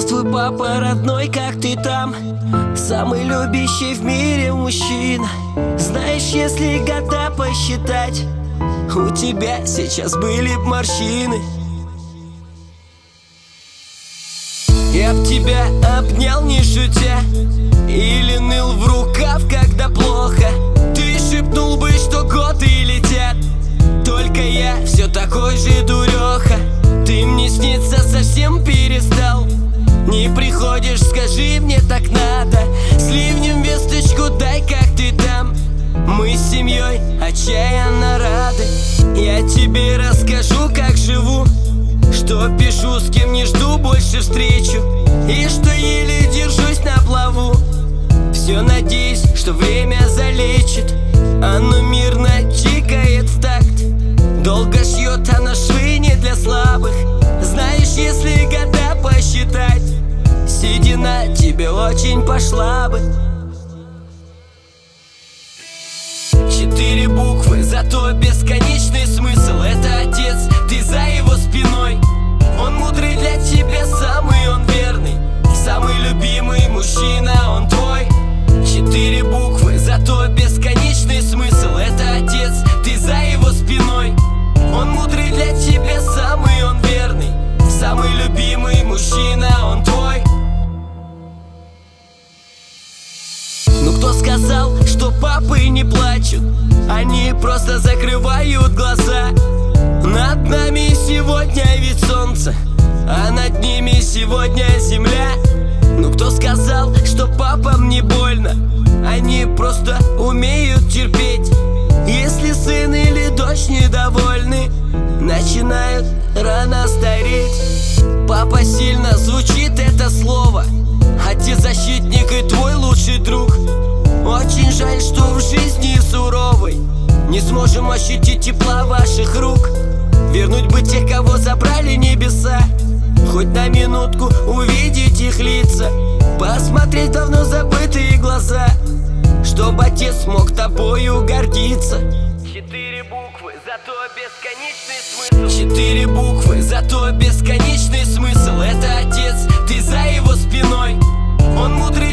Здравствуй, папа родной, как ты там? Самый любящий в мире мужчина. Знаешь, если года посчитать, у тебя сейчас были б морщины. Я б тебя обнял, не шутя, или ныл в рукав, когда плохо. Ты шепнул бы, что годы летят, только я все такой же дуреха. Ты мне снится совсем перестал. Не приходишь, скажи, мне так надо. С ливнем весточку дай, как ты там. Мы с семьей отчаянно рады. Я тебе расскажу, как живу, что пишу, с кем не жду больше встречу, и что еле держусь на плаву. Все надеюсь, что время залечит. Оно мирно тикает в такт. Долго шьет оно швы не для слабых. Знаешь, если года посчитать, седина тебе очень пошла бы. 4 буквы, зато бесконечный смысл. Это отец, ты за его спиной. Он мудрый для тебя, самый он верный, самый любимый мужчина, он твой. 4 буквы, зато бесконечный смысл. Это отец, ты за его спиной. Он мудрый для тебя, самый он верный, самый любимый мужчина, он твой. Ну кто сказал, что папы не плачут? Они просто закрывают глаза. Над нами сегодня ведь солнце, а над ними сегодня земля. Ну кто сказал, что папам не больно? Они просто умеют терпеть. Если сын или дочь недовольны, начинают рано стареть. Папа сильно звучит это слово. Отец защитник и твой лучший друг. Очень жаль, что в жизни суровой не сможем ощутить тепла ваших рук. Вернуть бы тех, кого забрали небеса, хоть на минутку увидеть их лица, посмотреть давно забытые глаза, чтоб отец мог тобою гордиться. 4 буквы, зато бесконечный смысл. 4 буквы, зато бесконечный смысл. Это отец, ты за его спиной. Он мудрый